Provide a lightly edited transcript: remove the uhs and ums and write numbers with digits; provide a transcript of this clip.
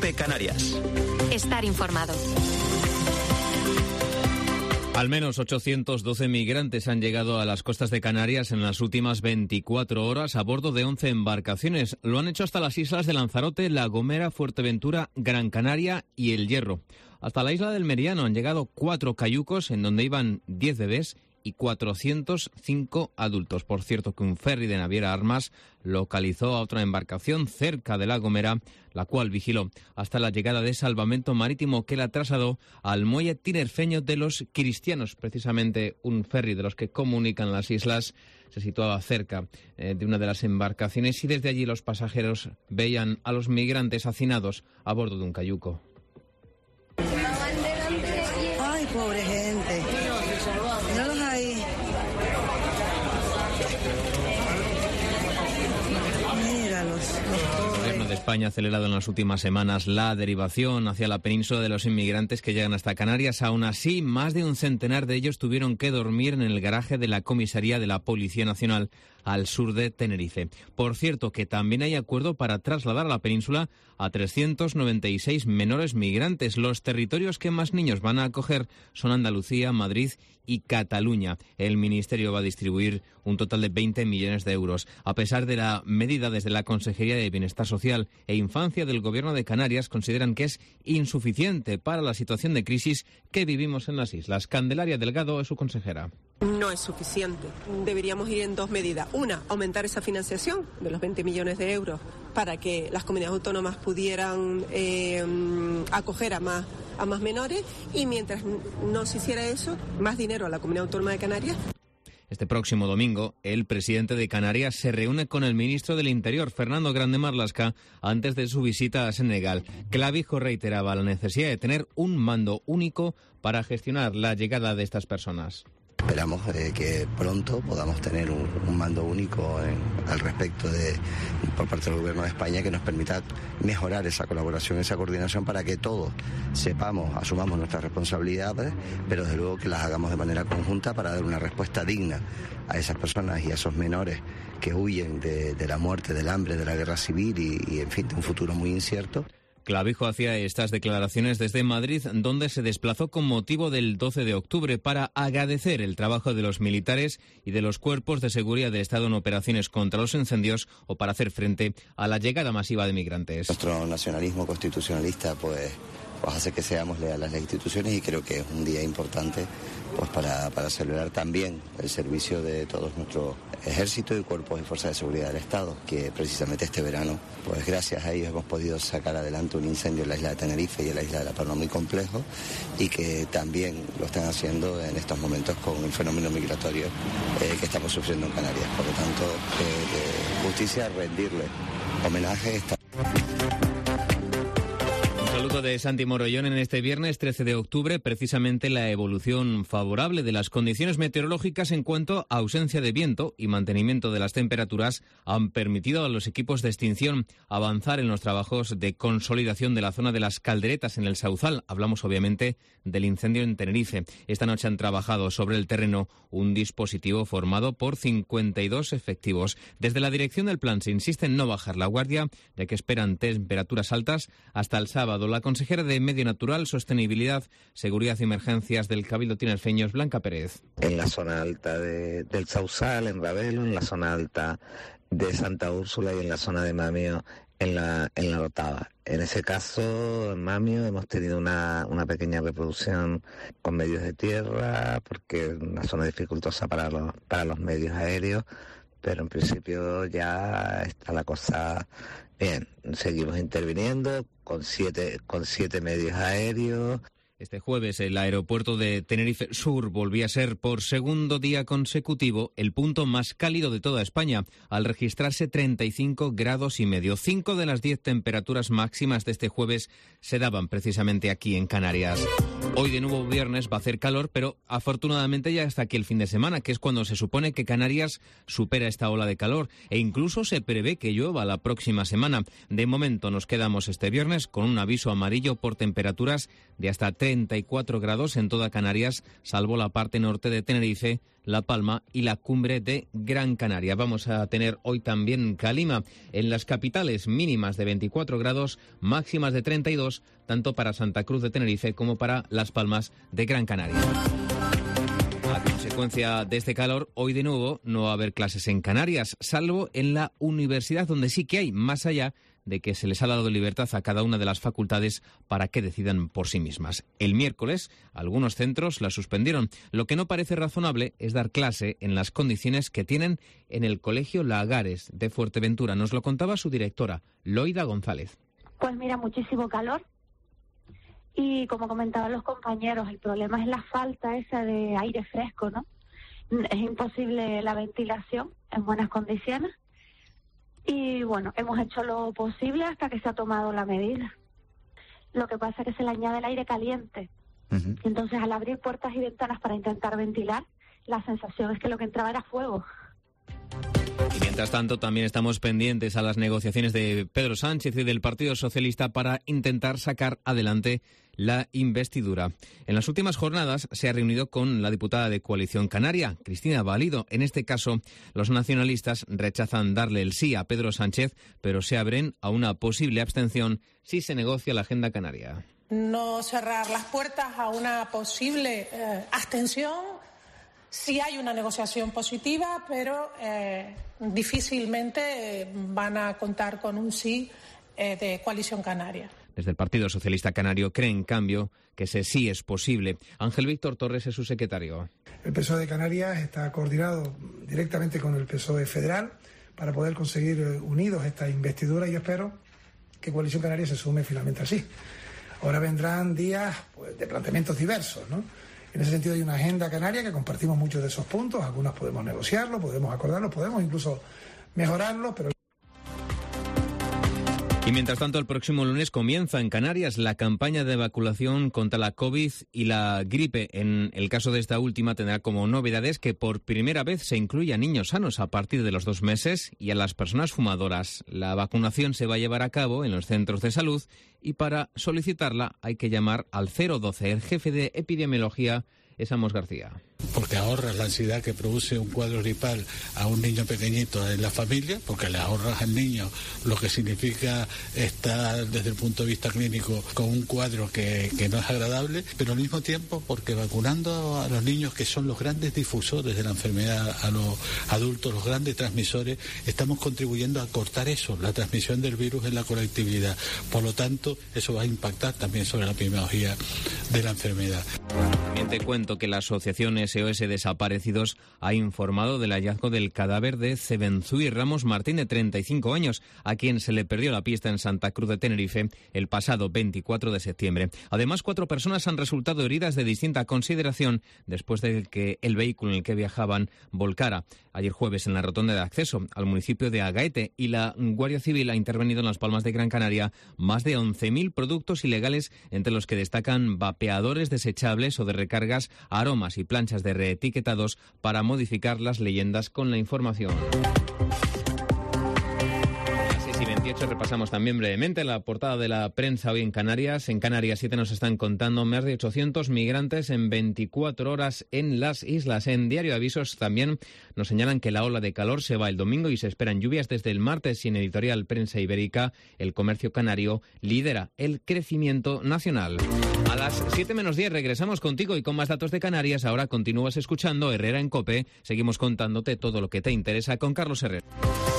COPE Canarias. Estar informado. Al menos 812 migrantes han llegado a las costas de Canarias en las últimas 24 horas a bordo de 11 embarcaciones. Lo han hecho hasta las islas de Lanzarote, La Gomera, Fuerteventura, Gran Canaria y El Hierro. Hasta la isla del Meriano han llegado 4 cayucos en donde iban 10 bebés y 405 adultos. Por cierto que un ferry de Naviera Armas localizó a otra embarcación cerca de La Gomera, la cual vigiló hasta la llegada de Salvamento Marítimo, que la trasladó al muelle tinerfeño de los Cristianos. Precisamente un ferry de los que comunican las islas se situaba cerca de una de las embarcaciones y desde allí los pasajeros veían a los migrantes hacinados a bordo de un cayuco. Ay, pobre gente. Míralos ahí. Míralos. El Gobierno de España ha acelerado en las últimas semanas la derivación hacia la península de los inmigrantes que llegan hasta Canarias. Aún así, más de un centenar de ellos tuvieron que dormir en el garaje de la comisaría de la Policía Nacional al sur de Tenerife. Por cierto, que también hay acuerdo para trasladar a la península a 396 menores migrantes. Los territorios que más niños van a acoger son Andalucía, Madrid y Cataluña. El Ministerio va a distribuir un total de 20 millones de euros. A pesar de la medida, desde la Consejería de Bienestar Social e Infancia del Gobierno de Canarias consideran que es insuficiente para la situación de crisis que vivimos en las islas. Candelaria Delgado es su consejera. No es suficiente. Deberíamos ir en 2 medidas. Una, aumentar esa financiación de los 20 millones de euros para que las comunidades autónomas pudieran acoger a más menores, y mientras no se hiciera eso, más dinero a la Comunidad Autónoma de Canarias. Este próximo domingo, el presidente de Canarias se reúne con el ministro del Interior, Fernando Grande Marlaska, antes de su visita a Senegal. Clavijo reiteraba la necesidad de tener un mando único para gestionar la llegada de estas personas. Esperamos que pronto podamos tener un mando único al respecto por parte del Gobierno de España, que nos permita mejorar esa colaboración, esa coordinación, para que todos asumamos nuestras responsabilidades, pero desde luego que las hagamos de manera conjunta para dar una respuesta digna a esas personas y a esos menores que huyen de la muerte, del hambre, de la guerra civil y en fin, de un futuro muy incierto. Clavijo hacía estas declaraciones desde Madrid, donde se desplazó con motivo del 12 de octubre para agradecer el trabajo de los militares y de los cuerpos de seguridad del Estado en operaciones contra los incendios o para hacer frente a la llegada masiva de migrantes. Nuestro nacionalismo constitucionalista pues hace que seamos leales a las instituciones, y creo que es un día importante pues para celebrar también el servicio de todos nuestros ejércitos y cuerpos y fuerzas de seguridad del Estado, que precisamente este verano, pues gracias a ellos hemos podido sacar adelante un incendio en la isla de Tenerife y en la isla de La Palma muy complejo, y que también lo están haciendo en estos momentos con el fenómeno migratorio que estamos sufriendo en Canarias. Por lo tanto, justicia, rendirle homenaje. Saludo de Santi Morollón en este viernes 13 de octubre. Precisamente la evolución favorable de las condiciones meteorológicas en cuanto a ausencia de viento y mantenimiento de las temperaturas han permitido a los equipos de extinción avanzar en los trabajos de consolidación de la zona de las calderetas en el Sauzal. Hablamos obviamente del incendio en Tenerife. Esta noche han trabajado sobre el terreno un dispositivo formado por 52 efectivos. Desde la dirección del plan se insiste en no bajar la guardia, ya que esperan temperaturas altas hasta el sábado. La consejera de Medio Natural, Sostenibilidad, Seguridad y Emergencias del Cabildo Tinerfeño, Blanca Pérez. En la zona alta del Sauzal, en Ravelo, en la zona alta de Santa Úrsula y en la zona de Mamio, en la Otava. En ese caso, en Mamio, hemos tenido una pequeña reproducción con medios de tierra, porque es una zona dificultosa para los medios aéreos, pero en principio ya está la cosa bien. Seguimos interviniendo con siete medios aéreos. Este jueves el aeropuerto de Tenerife Sur volvía a ser por segundo día consecutivo el punto más cálido de toda España, al registrarse 35 grados y medio. 5 de las 10 temperaturas máximas de este jueves se daban precisamente aquí en Canarias. Hoy de nuevo viernes va a hacer calor, pero afortunadamente ya hasta aquí el fin de semana, que es cuando se supone que Canarias supera esta ola de calor, e incluso se prevé que llueva la próxima semana. De momento nos quedamos este viernes con un aviso amarillo por temperaturas de hasta 3 34 grados en toda Canarias, salvo la parte norte de Tenerife, La Palma y la cumbre de Gran Canaria. Vamos a tener hoy también calima en las capitales, mínimas de 24 grados, máximas de 32, tanto para Santa Cruz de Tenerife como para Las Palmas de Gran Canaria. A consecuencia de este calor, hoy de nuevo no va a haber clases en Canarias, salvo en la universidad, donde sí que hay, más allá de que se les ha dado libertad a cada una de las facultades para que decidan por sí mismas. El miércoles, algunos centros la suspendieron. Lo que no parece razonable es dar clase en las condiciones que tienen en el Colegio Lagares de Fuerteventura. Nos lo contaba su directora, Loida González. Pues mira, muchísimo calor. Y como comentaban los compañeros, el problema es la falta esa de aire fresco, ¿no? Es imposible la ventilación en buenas condiciones. Y bueno, hemos hecho lo posible hasta que se ha tomado la medida. Lo que pasa es que se le añade el aire caliente. Entonces, al abrir puertas y ventanas para intentar ventilar, la sensación es que lo que entraba era fuego. Y mientras tanto, también estamos pendientes a las negociaciones de Pedro Sánchez y del Partido Socialista para intentar sacar adelante la investidura. En las últimas jornadas se ha reunido con la diputada de Coalición Canaria, Cristina Valido. En este caso, los nacionalistas rechazan darle el sí a Pedro Sánchez, pero se abren a una posible abstención si se negocia la agenda canaria. No cerrar las puertas a una posible abstención si hay una negociación positiva, pero difícilmente van a contar con un sí de Coalición Canaria. Desde el Partido Socialista Canario creen, en cambio, que ese sí es posible. Ángel Víctor Torres es su secretario. El PSOE de Canarias está coordinado directamente con el PSOE federal para poder conseguir unidos esta investidura y yo espero que Coalición Canaria se sume finalmente así. Ahora vendrán días de planteamientos diversos, ¿no? En ese sentido hay una agenda canaria que compartimos muchos de esos puntos, algunos podemos negociarlos, podemos acordarlos, podemos incluso mejorarlos, pero... Y mientras tanto, el próximo lunes comienza en Canarias la campaña de vacunación contra la COVID y la gripe. En el caso de esta última tendrá como novedades que por primera vez se incluye a niños sanos a partir de los 2 meses y a las personas fumadoras. La vacunación se va a llevar a cabo en los centros de salud y para solicitarla hay que llamar al 012. El jefe de epidemiología es Amos García. Porque ahorras la ansiedad que produce un cuadro gripal a un niño pequeñito en la familia, porque le ahorras al niño lo que significa estar desde el punto de vista clínico con un cuadro que no es agradable, pero al mismo tiempo porque vacunando a los niños, que son los grandes difusores de la enfermedad, a los adultos, los grandes transmisores, estamos contribuyendo a cortar eso, la transmisión del virus en la colectividad. Por lo tanto, eso va a impactar también sobre la epidemiología de la enfermedad. También te cuento que la asociación SOS Desaparecidos ha informado del hallazgo del cadáver de Cebenzui Ramos Martín, de 35 años, a quien se le perdió la pista en Santa Cruz de Tenerife el pasado 24 de septiembre. Además, 4 personas han resultado heridas de distinta consideración después de que el vehículo en el que viajaban volcara ayer jueves en la rotonda de acceso al municipio de Agaete, y la Guardia Civil ha intervenido en Las Palmas de Gran Canaria más de 11.000 productos ilegales, entre los que destacan vapeadores desechables o de recargas, aromas y planchas de reetiquetados para modificar las leyendas con la información. A 6:28 repasamos también brevemente la portada de la prensa hoy en Canarias. En Canarias 7 nos están contando más de 800 migrantes en 24 horas en las islas. En Diario de Avisos también nos señalan que la ola de calor se va el domingo y se esperan lluvias desde el martes. Y en Editorial Prensa Ibérica, el comercio canario lidera el crecimiento nacional. A las 7:10 regresamos contigo y con más datos de Canarias. Ahora continúas escuchando Herrera en COPE. Seguimos contándote todo lo que te interesa con Carlos Herrera.